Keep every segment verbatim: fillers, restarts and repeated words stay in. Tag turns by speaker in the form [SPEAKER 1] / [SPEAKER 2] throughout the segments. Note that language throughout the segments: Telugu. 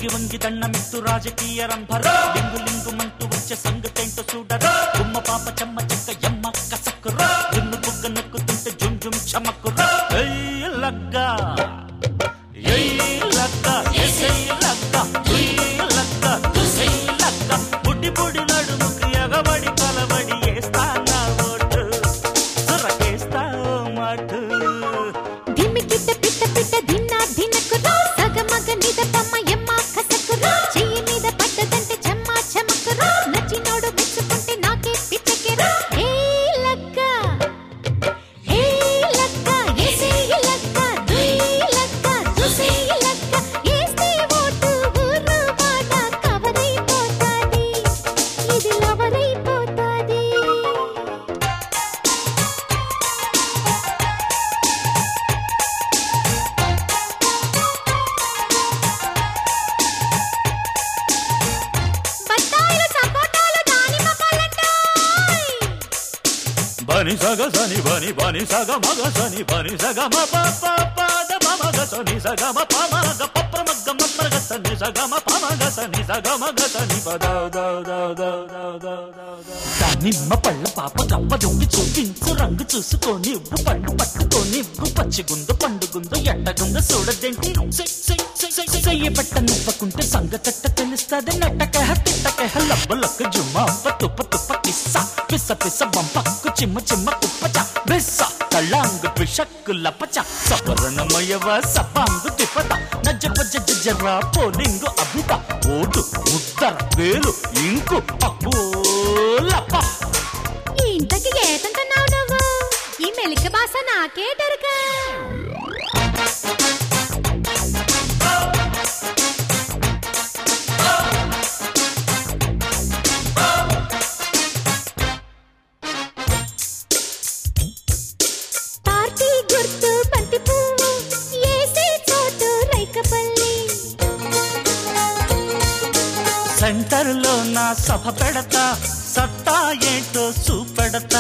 [SPEAKER 1] వంగి వంగి దండమిత్తు రాజకీయ రంభరా లింగు లింగుమంటూ వచ్చే సంగతేంటో చూడరా గుమ్మ పాప చెమ్మ చెక్క ఎమ్మ కసక్కురా దున్ను బుగ్గ నొక్కుతుంటే జుమ్ జుమ్ చమక్కురా ఏయ్ లగ్గా ఏయ్ లగ్గా ఏసై లగ్గా ఏయ్ లగ్గా దుసై లగ్గా బుడ్డి బుడి నడుముకి ఎగబడి కలబడి ఏస్తానా ఓటు సురకేస్తా మాటు
[SPEAKER 2] దిమ్మికిట్ట పిట్ట పిట్ట దిన్నా దినకురా సగమగ నిద పమ్మ ఎమ్మ కసకురా చెయ్యి మీద పడ్డదంటే చెమ్మ చెమకురా నచ్చినోడు మెచ్చుకుంటే నాకే పిచ్చకెరా ఏ లగ్గా ఏ లగ్గా ఏసే లగ్గా దుయ్ లగ్గా దుసే లగ్గా ఏస్తే ఓటు ఊరు వాడ కవరైపోతాది ఇది లవరైపోతాది బత్తాయిలు సపోటాలు దానిమ్మ పళ్ళంటాయ్
[SPEAKER 1] బని సగ సని బని బని సగ మగ సని బని సగ మ ప ప ప ద మ మగ సని సగ మ ప మ గ ప ప్ర మ గ మ ప్ర గ సని సగ మ ప మ గ సని సగ మ గ సని ప ద ద ద ద ద ద ద దానిమ్మ పళ్ళ పాప గప్ప దొంగి చూపించు రంగు చూసుకొని ఇవ్వు పండు పట్టుకొని ఇవ్వు పచ్చిగుందు పండుగుందు ఎండగుందు చూడదేంటి చెయ్యి పట్ట నిప్పకుంటే సంగతట్ట తెలుస్తుంది నట్టకహ తిట్టకహ లబ్బ లక్క జుమ్మ అప్ప తుప్ప తుప్ప కిస్స పిస్స పిస్స బంపక్కు చిమ్మ చిమ్మ కుప్పచ బిస్స తళ్ళాంగు పిషక్కు లపచ సపరణమయవ సపాంగు తిప్పత నజ్జప జజ్జ జర్రా పోలింగు అభిత ఓటు ముద్దర వేలు ఇంకు అబ్బో లప్ప
[SPEAKER 2] ఇంతకి ఏతంటున్నావు నువ్వు ఈ మెలిక భాష నాకే డరుక పార్టీ గుర్తు బంతి పువ్వు ఏసే చోటు రైకపల్లి
[SPEAKER 1] సెంటర్ లో నా సభ పెడతా సత్తా ఏంటో చూపెడతా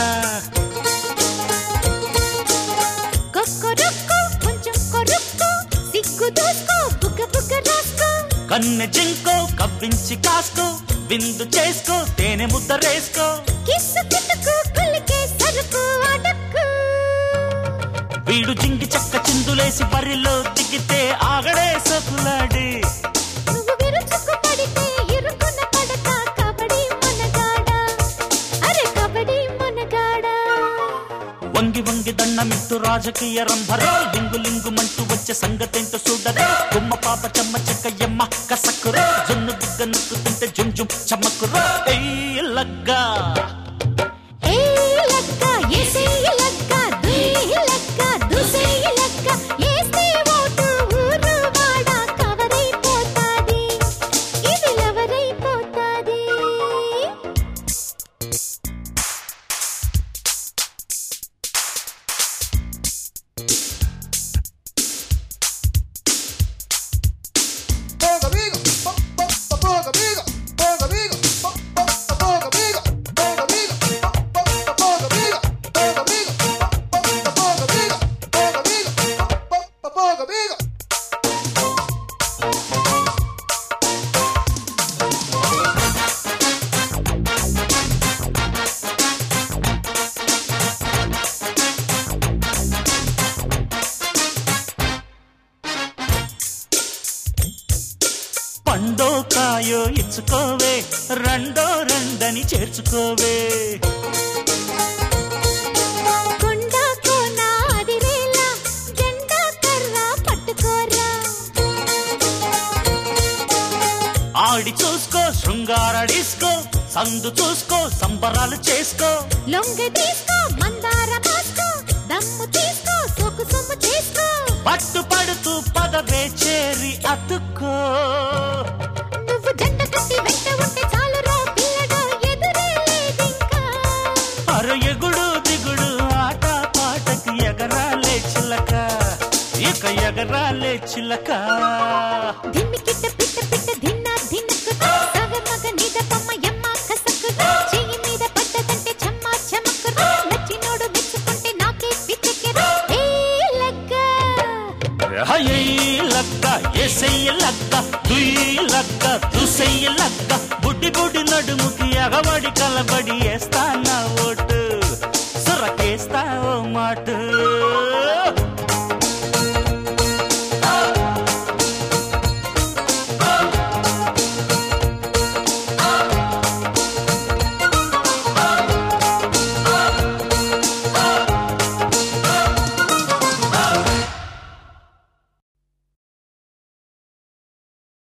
[SPEAKER 2] కొక్కొరుక్కు కొంచెం కొరుక్కు సిగ్గు దోసుకో బుగ్గ బుగ్గ రాసుకో
[SPEAKER 1] కన్నె జింకో కవ్వించి కాసుకో విందు చేసుకో తేనె ముద్ద రేసుకో
[SPEAKER 2] కిస్సు కిట్టుకు కులికే సరుకు అడక్కు
[SPEAKER 1] వీడు జింగి చెక్క చిందులేసి బరిలో దిగితే ఆగడే సకులాడి
[SPEAKER 2] నువ్వు విరుచుకు పడితే ఇరుకున పడక కబడ్డీ మనగాడా అరే కబడ్డీ మనగాడా
[SPEAKER 1] వంగి వంగి దండమిత్తు రాజకీయ రంభరా లింగు లింగుమంటూ వచ్చే సంగతేంటో చూడరా గుమ్మ పాప చెమ్మ చెక్క ఎమ్మ కసక్కురా జున్ను బుగ్గ నొక్కుతుంటే జుమ్ జుమ్ చమక్కురా ఏయ్ లగ్గా
[SPEAKER 2] ఏ లగ్గా ఏసే లగ్గా దుయ్ లగ్గా దుసే లగ్గా ఏస్తే ఓటు ఊరు వాడ కవరైపోతాది ఇది లవరైపోతాది
[SPEAKER 3] Poca amigo, po, po, po, poca amigo, poca amigo, po, po, po, poca amigo, poca amigo, po, po, po, poca amigo, poca amigo, po, po, po, poca amigo, poca amigo, po, po, po, poca amigo.
[SPEAKER 1] పండో కాయో ఇచ్చుకోవే రెండో రెండని చేర్చుకోవే
[SPEAKER 2] కొండా కోన అదిరేలా జెండా కర్ర పట్టుకోరా
[SPEAKER 1] ఆడి చూసుకో శృంగార డిస్కో సందు చూసుకో సంబరాలు చేసుకో
[SPEAKER 2] లొంగ తీసుకో మందార మాస్కో దమ్ము తీసుకో సోకు సొమ్ము చేసుకో
[SPEAKER 1] పట్టు పడుతూ పదవే చేరి అతుక్కో
[SPEAKER 2] నువ్వు జంట కట్టి వెంట ఉంటే చాలురా పిల్లగా ఎదురే లేదింకా
[SPEAKER 1] అర ఎగుడు దిగుడు ఆట పాటకి ఎగరాలే చిలక ఇక ఎగరాలే చిలక
[SPEAKER 2] దిమ్మికిట్ట పిట్ట పిట్ట దిన్నా దిన్నకు సగమగ నిద పమ్మ ఎమ్మ కసకు చెయ్యి మీద పడ్డదంటే చెమ్మ చెమకు నచ్చినోడు మెచ్చుకుంటే నాకే పిచ్చకెరా ఏ లగ్గా
[SPEAKER 1] ఏయ్ లక్క ఏసయ్య లక్క దుయ్యి లక్క దుసయ్య లక్క బుడ్డి బుడ్డి నడుముకి అగబడి కలబడి వేస్తాను